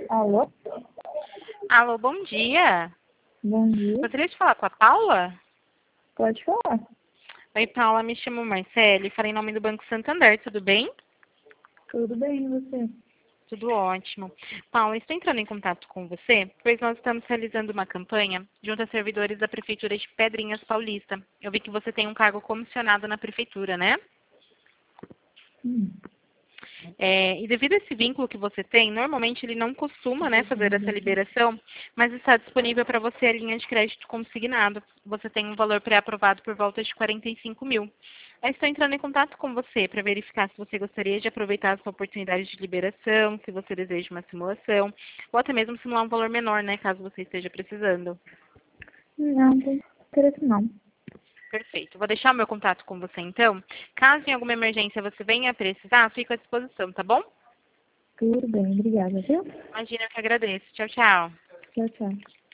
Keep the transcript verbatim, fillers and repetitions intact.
Alô? Alô, bom dia. Bom dia. Gostaria de falar com a Paula? Pode falar. Oi, Paula, me chamo Marcele, falei em nome do Banco Santander, tudo bem? Tudo bem, e você? Tudo ótimo. Paula, estou entrando em contato com você, pois nós estamos realizando uma campanha junto a servidores da Prefeitura de Pedrinhas Paulista. Eu vi que você tem um cargo comissionado na Prefeitura, né? Hum. É, e devido a esse vínculo que você tem, normalmente ele não costuma, né, fazer essa liberação, mas está disponível para você a linha de crédito consignado. Você tem um valor pré-aprovado por volta de quarenta e cinco mil. Eu estou entrando em contato com você para verificar se você gostaria de aproveitar essa oportunidade de liberação, se você deseja uma simulação, ou até mesmo simular um valor menor, né, caso você esteja precisando. Não, não tem interesse não. Perfeito. Vou deixar o meu contato com você então. Caso em alguma emergência você venha precisar, fico à disposição, tá bom? Tudo bem, obrigada, viu? Imagina, eu que agradeço. Tchau, tchau. Tchau, tchau.